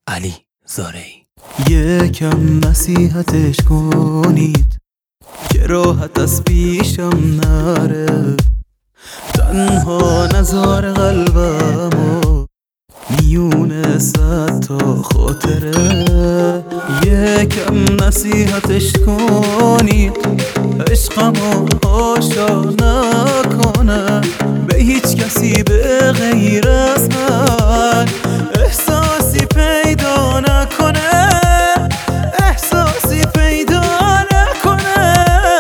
علی زارعی. یکم نصیحتش کنید که راحت از پیشم نره، تنها نذار قلبمو میونه صد تا خاطره. یکم نصیحتش کنید عشقمو آشا نکنه به هیچ کسی به غیر از من، احساسی پیدا نکنه، احساسی پیدا نکنه.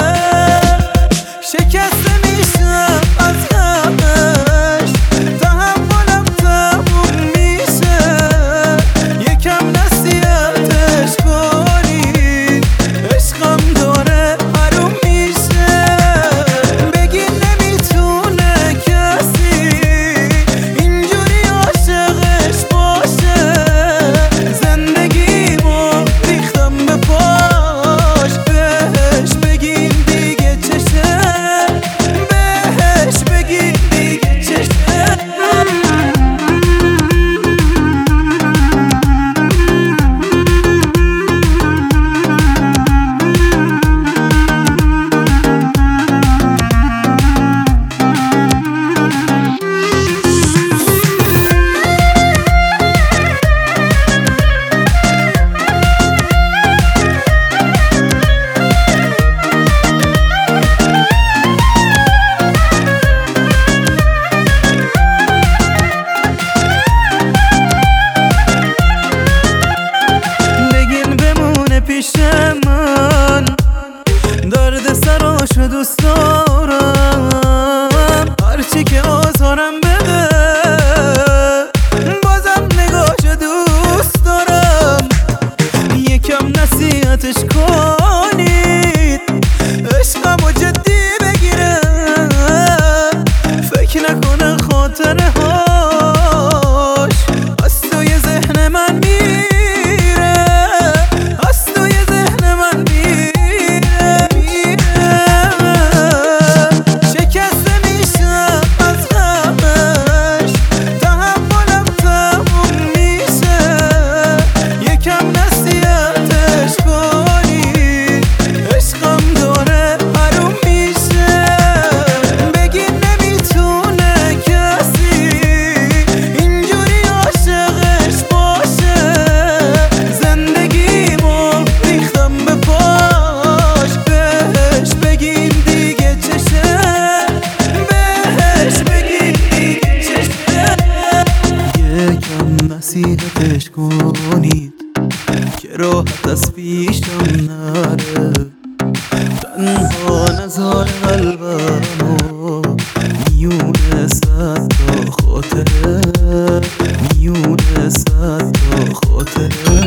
شکسته میشم از همش، تحملم تموم میشه. یکم نصیحتش کنید عشقم داره حروم میشه. بگین نمیتونه کسی اینجوری عاشقش باشه، زندگیمو ریختم به پاش. بهش بگین دیگه چشه، بهش بگین دیگه چشه. پیش من درد سراشو دوست دارم، هرچی که آزارم بده بازم نگاهشو دوست دارم. یکم نصیحتش کنید عشقمو جدی بگیره، فکر نکنه خاطره هاش از توی ذهن من میره. نصیحتش کنید که راحت از پیشم نره، تنها نذار قلبمو میونه صد تا خاطره، میونه صد تا خاطره.